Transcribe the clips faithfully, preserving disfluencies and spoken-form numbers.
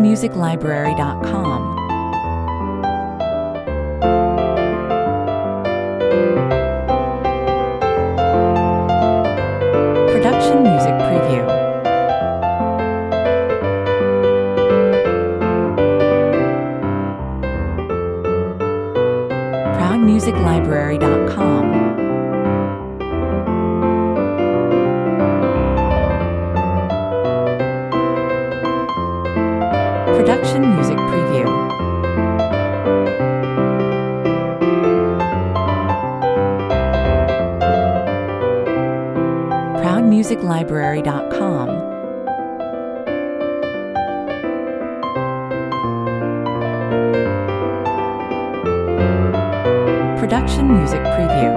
music library dot com. Production Music Preview. proud music library dot com. Production Music Preview. proud music library dot com. Production Music Preview.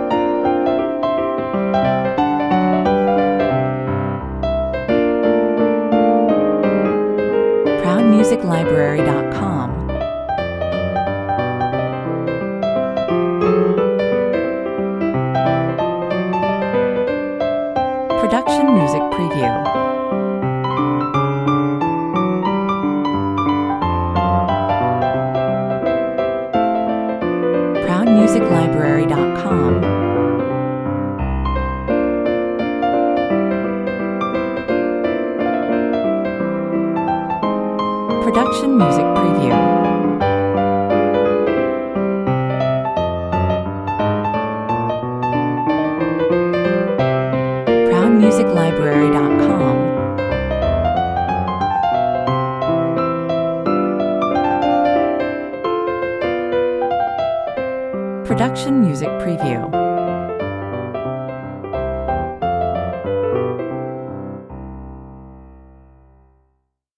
proud music library dot com. Production Music Preview. proud music library dot com. Production Music Preview. proud music library dot com. Production Music Preview.